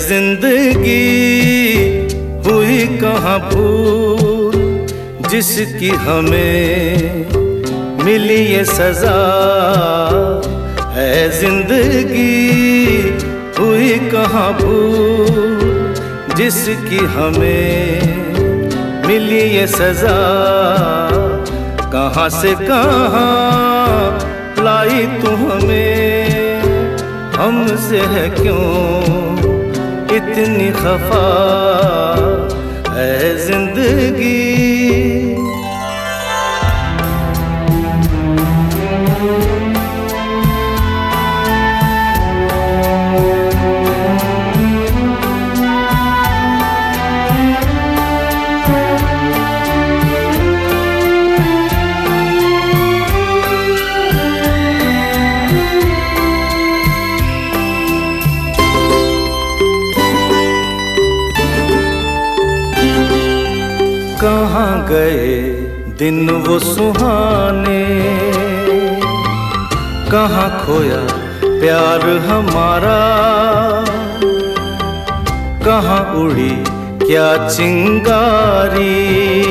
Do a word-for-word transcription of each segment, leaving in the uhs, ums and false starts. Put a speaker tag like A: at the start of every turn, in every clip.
A: जिंदगी हुई कहाँ भूल जिसकी हमें मिली ये सजा। है जिंदगी हुई कहाँ भूल जिसकी हमें मिली ये सजा। कहाँ से कहाँ लाई तू हमें, हमसे है क्यों इतनी खफा। है जिंदगी कहाँ गए दिन वो सुहाने, कहाँ खोया प्यार हमारा। कहाँ उड़ी क्या चिंगारी,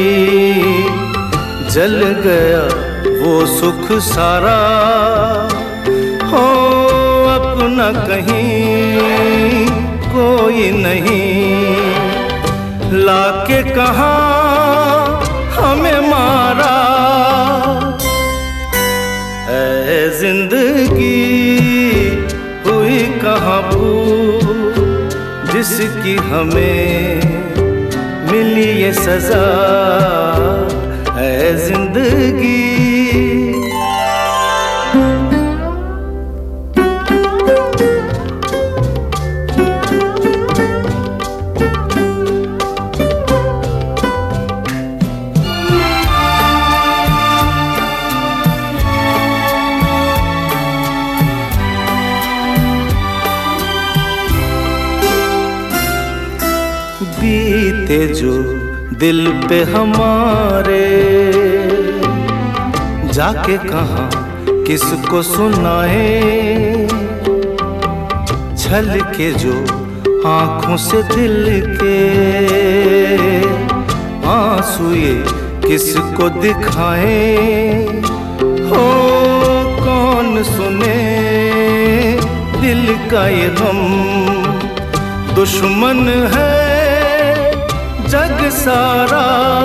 A: जल गया वो सुख सारा। हो अपना कहीं कोई नहीं, लाके कहाँ हमें मारा। है जिंदगी हुई कहाँ भूल जिसकी हमें मिली ये सजा। है जिंदगी बीते जो दिल पे हमारे, जाके कहाँ किसको सुनाए। छल के जो आँखों से दिल के आंसू ये किसको दिखाए। हो कौन सुने दिल का ये गम, दुश्मन है जग सारा।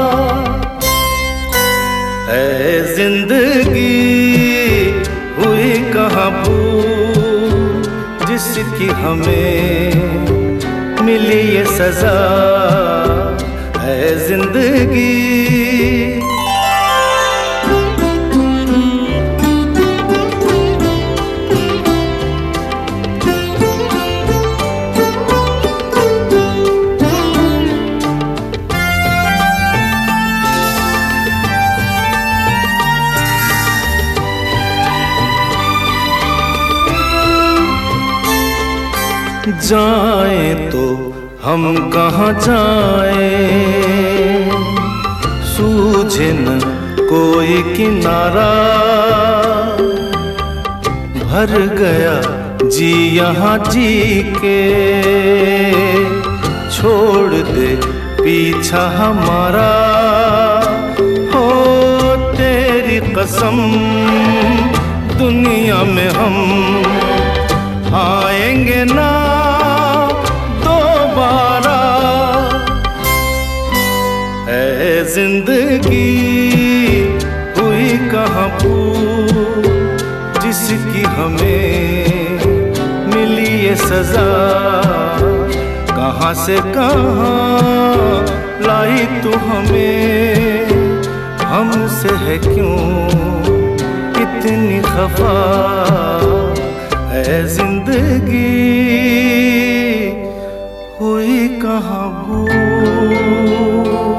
A: है जिंदगी हुई कहाँ भूल जिसकी हमें मिली ये सजा। है जिंदगी जाएं तो हम कहाँ जाएं, सूझे न कोई किनारा। भर गया जी यहाँ जी के, छोड़ दे पीछा हमारा। हो तेरी कसम दुनिया में हम आएंगे ना दोबारा। है जिंदगी हुई कहाँ भूल जिसकी हमें मिली ये सजा। कहाँ से कहाँ लाई तू हमें, हमसे है क्यों इतनी खफा। है जिंदगी हुई कहाँ भूल।